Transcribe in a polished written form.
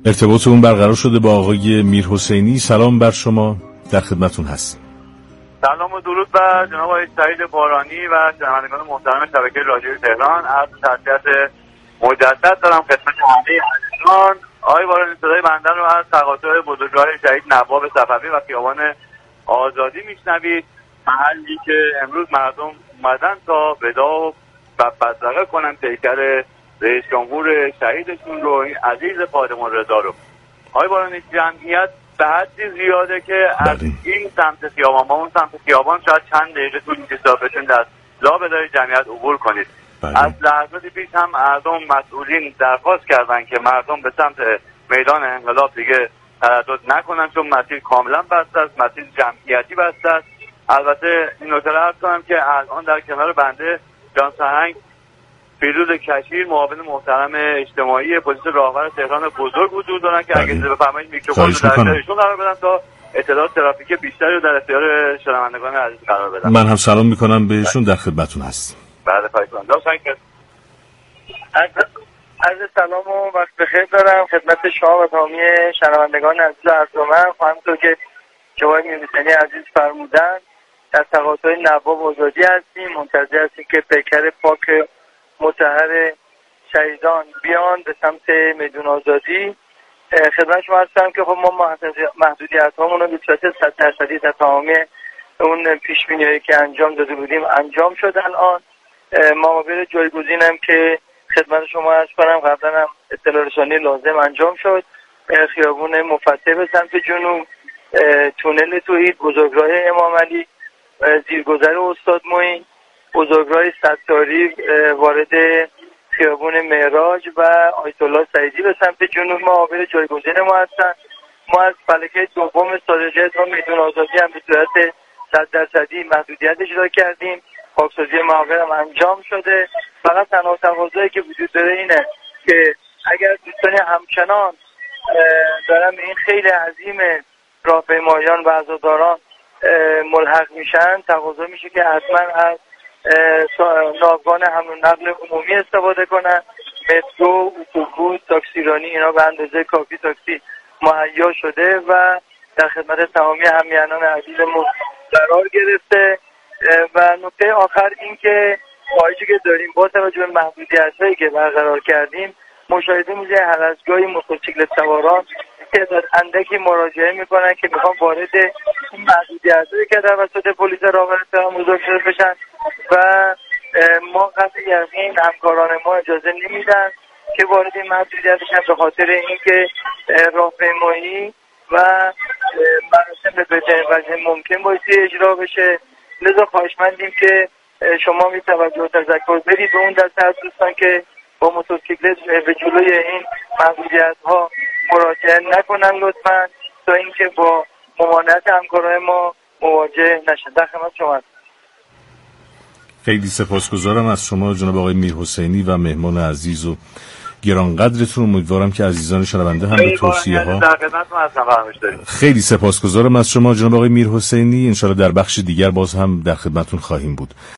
ارتباطمون برقرار شده با آقای میرحسینی. سلام بر شما، در خدمتون هست. سلام و درود بر جناب آقای سعید بارانی و شنوندگان محترم شبکه رادیوی تهران. از تسلیت مجدد دارم خدمت همه عزیزان. آقای بارانی، صدای بنده رو از تقاطع بزرگراه شهید نواب صفوی و خیابان آزادی میشنوید، محلی که امروز مردم اومدن تا ودا و بدرقه کنن پیکر رئیس جمهور شهیدشون رو، این عزیز پادمان رضا رو. آقای بارانی، جمعیت به حدی زیاده که از این سمت خیابان با اون سمت خیابان شاید چند دقیقه طول می‌کشه تا بتونید از لابلای جمعیت عبور کنید. از لحظاتی پیش هم مردم مسئولین درخواست کردن که مردم به سمت میدان انقلاب دیگه تردد نکنن، چون مسیر کاملا بسته است، مسیر جمعیتی بسته است. البته این نکته رو عرض کنم که الان در کنار بنده جان سهنگ فیروز کشیر، معاون محترم اجتماعی پلیس راهور تهران بزرگ حضور دارن که اگه اجازه بفرمایید میکروفون رو در اختیارشون قرار بدم تا اطلاعات ترافیکی بیشتری رو در اختیار شنوندگان عزیز قرار بدم. من هم سلام میکنم بهشون، در خدمتتون هستم. بله پایتون عرض سلام و وقت بخیر دارم خدمت شما و تمامی شنوندگان عزیز ارجمند. همونطور که جناب میرحسینی عزیز فرمودن، در تقاطع نواب آزادی هستیم، منتظر هستیم که پیکر پاک مطهر شهیدان بیان به سمت میدان آزادی. خدمت شما هستم که خب ما محدودیت هامون رو به صورت 100% در تمامی اون پیش‌بینی‌هایی که انجام داده بودیم انجام شد. الان معابر جایگزین هم که خدمت شما عرض کنم قبلا هم اطلاع رسانی لازم انجام شد. خیابون مفتح به سمت جنوب، تونل توحید، بزرگراه امام علی، زیرگذر استاد معین، بزرگراه ستاری وارد خیابون معراج و آیت الله سعیدی به سمت جنوب معابر جایگزین ما هستن. ما از فلکه دوم صادقیت و میدان آزادی هم به صورت 100% محدودیت اجرا کردیم. پاکسازی معابر هم انجام شده. فقط تنها تقاضایی که وجود داره اینه که اگر دوستانی همچنان دارن به این خیلی عظیم راهپیمایان و عزاداران ملحق میشن، تقاضا میشه که حتما از ناوگان حمل و نقل عمومی استفاده کنن. مترو، اتوبوس، تاکسیرانی اینا به اندازه کافی تاکسی مهیا شده و در خدمت تمامی همیهنان عزیزمون قرار گرفته. و نکته آخر این که خواهشی که داریم با توجه به محدودیت‌هایی که برقرار کردیم، مشاهده میشه هر از گاهی موتورسیکلت سواران تعداد اندکی مراجعه میکنن که میخوان وارد این محدودیت‌هایی که توسط پلیس راهور تهران بزرگ شده بشن و ما قطع یقین همکاران ما اجازه نمیدن که وارد این محدودیت بشن، به خاطر اینکه راهپیمایی و مراسم به بهترین وجه ممکن بایستی اجرا بشه. لذا خواهشمندیم که شما می توجه و تذکر بدید به اون دسته از دوستان که با موتورسیکلت به جلوی این محدودیت ها مراجعه نکنن لطفا، تا اینکه با ممانعت همکارای ما مواجه نشن. در خدمت شما هستم. خیلی سپاسگزارم از شما جناب آقای میرحسینی و مهمان عزیز و گرانقدرتون. امیدوارم که عزیزان شنونده هم به توصیه ها خیلی سپاسگزارم از شما جناب آقای میرحسینی. ان شاءالله در بخش دیگر باز هم در خدمتتون خواهیم بود.